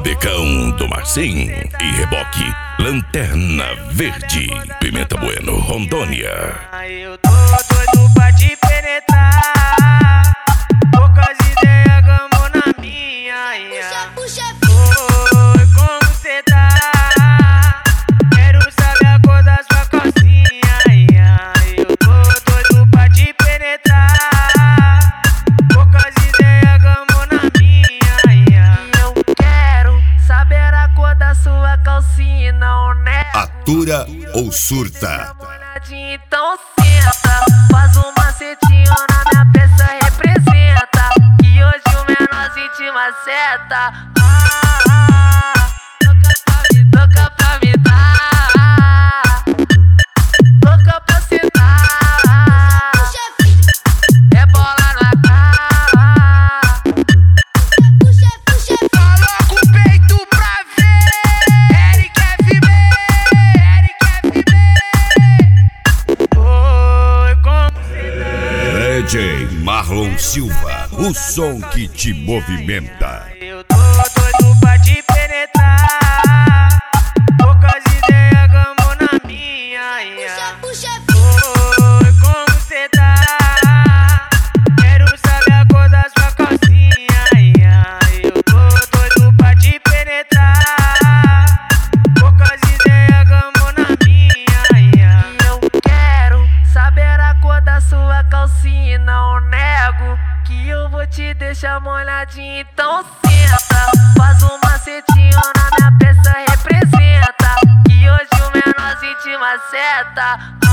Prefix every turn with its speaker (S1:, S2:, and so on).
S1: Rabecão do Marcim e reboque Lanterna Verde, Pimenta Bueno, Rondônia.
S2: Eu tô doido pra te penetrar, poucas ideias, gamo na minha.
S3: Puxa,
S2: Oi, como cê tá? Quero saber a cor da sua calcinha. Eu tô doido pra te penetrar, poucas ideias, gamo na minha.
S3: eu quero saber a cor da sua calcinha, não nego.
S4: Atura ou surta?
S3: Então senta, faz um macetinho na minha peça, representa que hoje o menor sente uma seta. Louca pra me dar, louca pra sentar, é bola na cara.
S2: Coloca o peito pra ver, Eric FB. Oi, como cê
S4: DJ Marlon Silva, o som que te movimenta.
S2: tá? Eu tô doido pra te penetrar, poucas ideias, gamo na minha. Oi, como cê tá? Quero saber a cor da sua calcinha. Eu tô doido pra te penetrar, poucas ideias, gamo na minha.
S3: Eu quero saber a cor da sua calcinha, não nego que eu vou te deixar molhadinho. Então senta, faz um macetinho na minha peça, representa que hoje o menor sente uma seta.